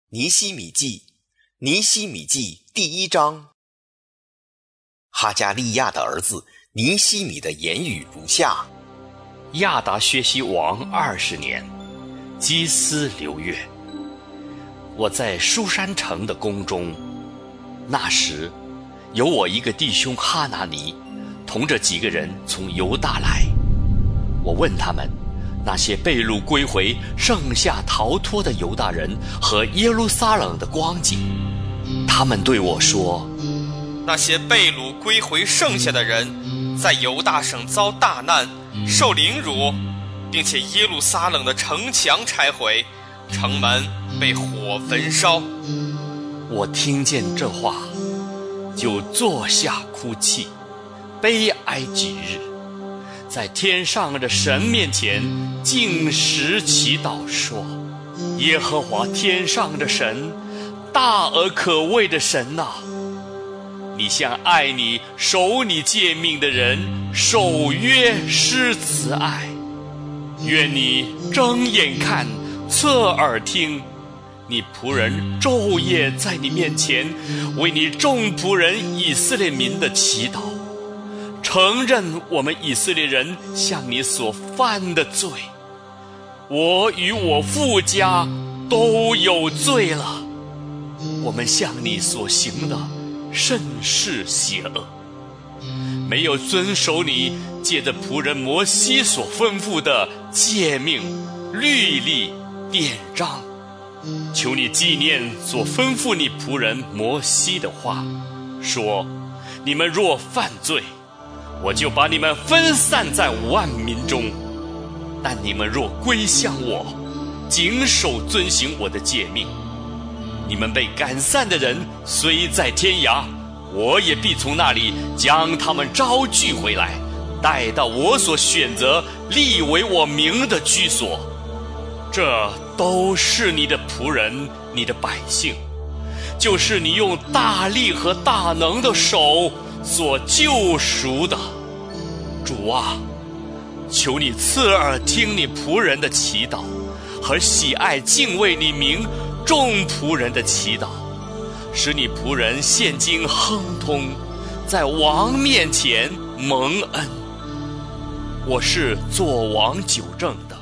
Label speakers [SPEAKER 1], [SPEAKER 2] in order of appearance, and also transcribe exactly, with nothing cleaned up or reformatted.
[SPEAKER 1] 尼希米记，尼希米记第一章。哈加利亚的儿子尼希米的言语如下：
[SPEAKER 2] 亚达薛西王二十年，基斯流月，我在书珊城的宫中，那时有我一个弟兄哈拿尼，同着几个人从犹大来。我问他们，那些被掳归回、剩下逃脱的犹大人和耶路撒冷的光景，他们对我说：
[SPEAKER 3] 那些被掳归回剩下的人，在犹大省遭大难，受凌辱，并且耶路撒冷的城墙拆毁，城门被火焚烧。
[SPEAKER 2] 我听见这话，就坐下哭泣，悲哀几日，在天上的神面前禁食祈祷说：耶和华天上的神，大而可畏的神哪，你向爱你守你诫命的人守约施慈爱，愿你睁眼看，侧耳听，你仆人昼夜在你面前为你众仆人以色列民的祈祷，承认我们以色列人向你所犯的罪。我与我父家都有罪了，我们向你所行的甚是邪恶，没有遵守你借着仆人摩西所吩咐的诫命、律例、典章。求你纪念所吩咐你仆人摩西的话，说：你们若犯罪，我就把你们分散在万民中，但你们若归向我，谨守遵行我的诫命，你们被赶散的人虽在天涯，我也必从那里将他们招聚回来，带到我所选择立为我名的居所。这都是你的仆人，你的百姓，就是你用大力和大能的手所救赎的。主啊，求你侧耳听你仆人的祈祷，和喜爱敬畏你名众仆人的祈祷，使你仆人现今亨通，在王面前蒙恩。我是做王九正的，